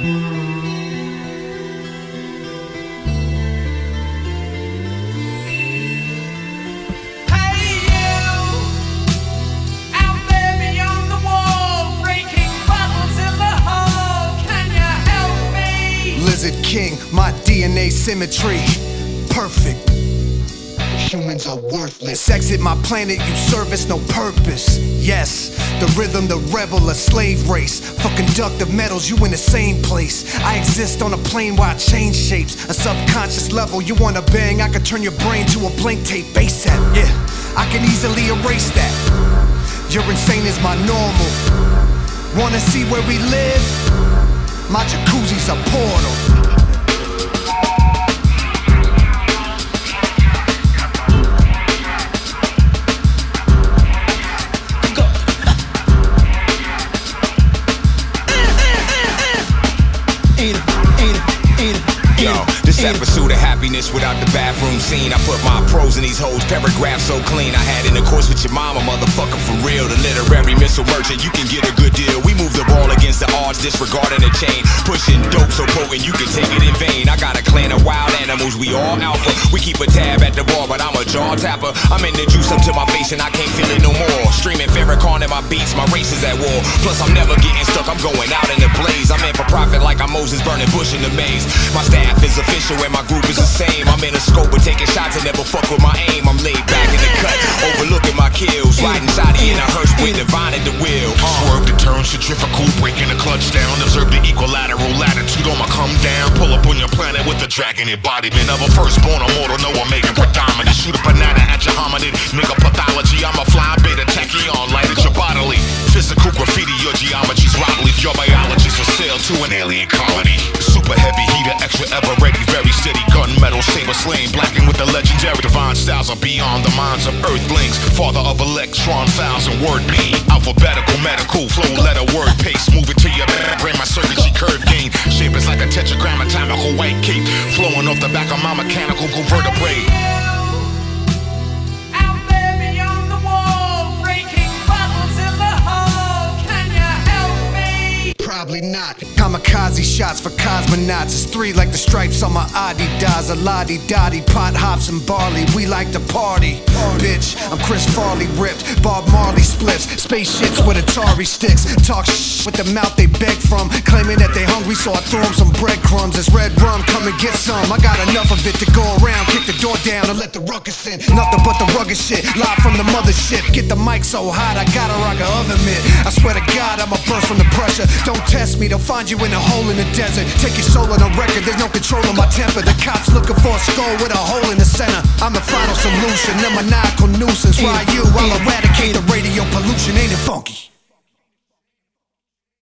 Lizard King, my DNA symmetry perfect. Humans are worthless. Exit my planet, you service no purpose. Yes, the rhythm, the rebel, a slave race. For conductive metals, you in the same place. I exist on a plane where I change shapes. A subconscious level, you wanna bang, I can turn your brain to a blank tape base set. Yeah, I can easily erase that. You're insane is my normal. Wanna see where we live? My jacuzzi's a portal. Yo, this episode of happiness without the bathroom scene. I put my prose in these hoes, paragraphs so clean. I had intercourse with your mama, motherfucker, for real. The literary missile merchant, you can get a good deal. We move the ball against the odds, disregarding the chain. Pushing dope so potent, you can take it in vain. I got a clan of wild animals, we all alpha. We keep a tab at the bar, but I'm a jaw tapper. I'm in the juice up to my face and I can't feel it no more. Streaming Farrakhan in my beats, my race is at war. Plus I'm never getting stuck, I'm going out in the blaze. I'm in for profit like I'm Moses burning bush in the maze. My staff is official and my group is the same. I'm in a scope and taking shots and never fuck with my aim. I'm laid back in the cut, overlooking my kills. Riding shoddy in a hearse with Divine at the wheel. Swerve the turn, centrifugal, breaking the clutch down. Observe the equilateral latitude on my come down. Pull up on your planet with the dragon embodiment of a firstborn immortal. No one making predominant. Shoot a banana at your hominid. Nigga pathology, I'm a fly beta tachyon. Light at your bodily. Physical graffiti, your geometry's wobbly. Your biology's for sale to an alien colony. Super heavy heater, extra ever ready, very steady. Gunmetal, saber slain, blacking with the legendary. Divine styles are beyond the minds of earthlings. Father of electron files and word beam. Alphabetical, medical, flow, letter, word paste. Move it to your brain, my circuitry curve gain. Shape is like a tetragram, atomical white cape. Flowing off the back of my mechanical vertebrae. Probably not. Kamikaze shots for cosmonauts. It's 3 like the stripes on my Adidas. A la-di-da-di, pot hops and barley. We like to party. Bitch, I'm Chris Farley ripped. Bob Marley splits. Spaceships with Atari sticks. Talk with the mouth they beg from. Claiming that they hungry, so I throw them some breadcrumbs. It's red rum, come and get some. I got enough of it to go around. Kick the door down and let the ruckus in. Nothing but the rugged shit. Live from the mothership. Get the mic so hot, I gotta rock a oven mitt. I swear to God, I'ma burst from the pressure. Don't test me, they'll find you in a hole in the desert. Take your soul on a record, there's no control of my temper. The cops looking for a skull with a hole in the center. I'm the final solution, a maniacal nuisance. Why you? I'll eradicate the radio pollution, ain't it funky?